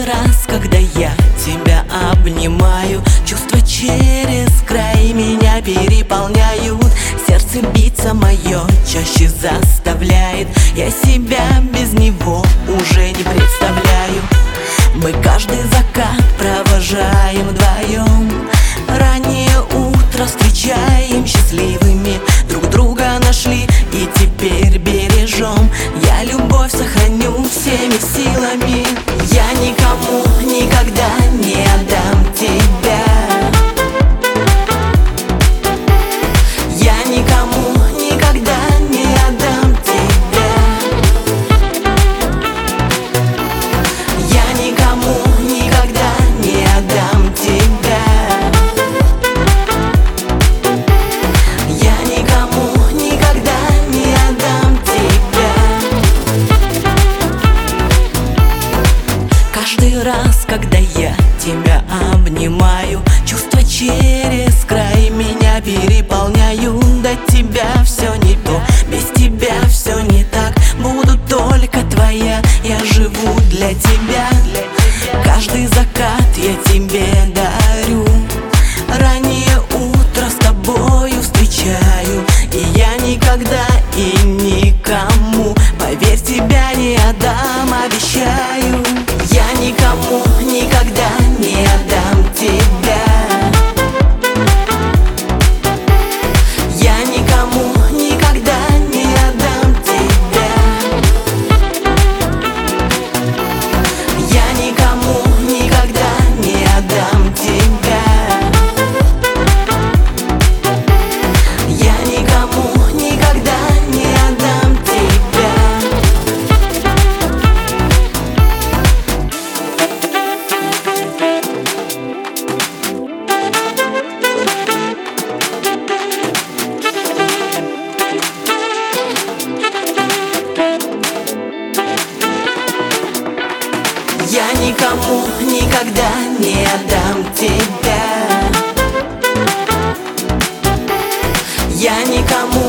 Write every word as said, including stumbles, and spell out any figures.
раз, когда я тебя обнимаю, чувства через край меня переполняют. Сердце биться мое чаще заставляет, я себя без него уже не представляю. Мы каждый закат провожаем вдвоем, раннее утро встречаем счастливыми. Друг друга нашли и теперь бережем. Я любовь сохраню всеми силами. Я никому никогда не отдам тебя. Я никому никогда не отдам тебя. Я никому никогда не отдам тебя. Я никому никогда не отдам тебя. Каждый раз, когда я тебя обнимаю, чувства через край меня переполняют. До тебя все не то, без тебя все не так. Буду только твоя, я живу для тебя. Каждый закат я тебе дарю, раннее утро с тобою встречаю. И я никогда и никому, поверь, тебя не отдам, обещаю. Я никому никогда не отдам тебя. Я никому никогда не отдам тебя. Я никому никогда не отдам тебя. Я никому никогда не отдам тебя. Я никому никогда не отдам тебя. Я никому